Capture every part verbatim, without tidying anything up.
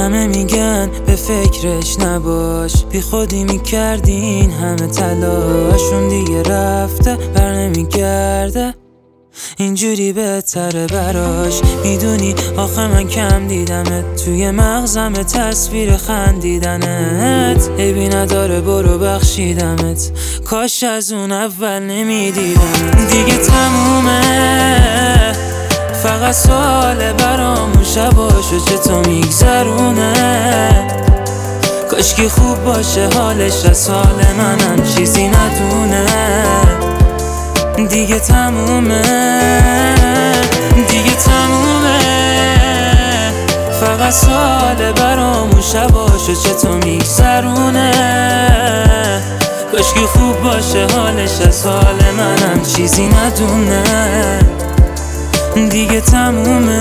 همه میگن به فکرش نباش، بی خودی میکردین همه تلاشون دیگه رفته بر نمیگرده، اینجوری بهتره براش. میدونی آخه من کم دیدمت، توی مغزم تصویر خندیدنت عیبی نداره برو بخشیدمت، کاش از اون اول نمیدیدم. دیگه تمومه فقط سوال برامون شباشو چطور میگذرونه، کاش که خوب باشه حالش از حال منم چیزی ندونه. دیگه تمومه دیگه تمومه فقط سوال برامون شباشو چطور میگذرونه، کاش که خوب باشه حالش از حال منم چیزی ندونه. دیگه تمومه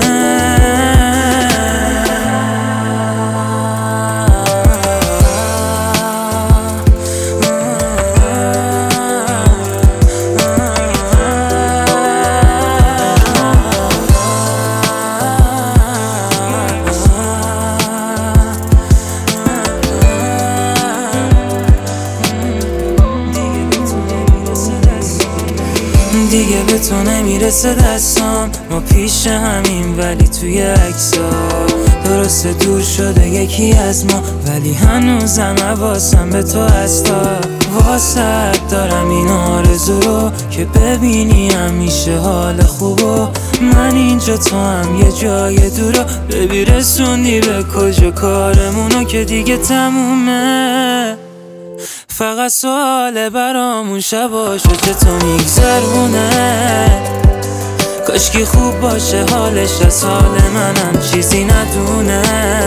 دیگه به تو نمیرسه دستام، ما پیش همین ولی توی عکسا درسته دور شده یکی از ما، ولی هنوزم حواسم به تو هستا. واسه دارم این آرزو رو که ببینی همیشه حال خوبو، من اینجا تو هم یه جای دورو، ببی رسوندی به کجا کارمونو که دیگه تمومه. فقط سوال برامون شباشو چطور میگذرونه، کاش که خوب باشه حالش از حال منم چیزی ندونه.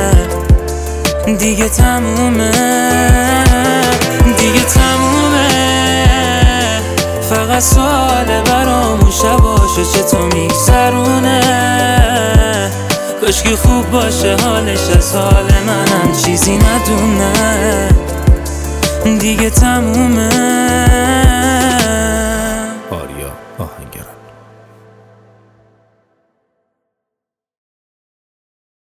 دیگه تمومه دیگه تمومه فقط سوال برامون شباشو چطور میگذرونه، کاش که خوب باشه حالش از حال منم چیزی ندونه. دیگه تمومه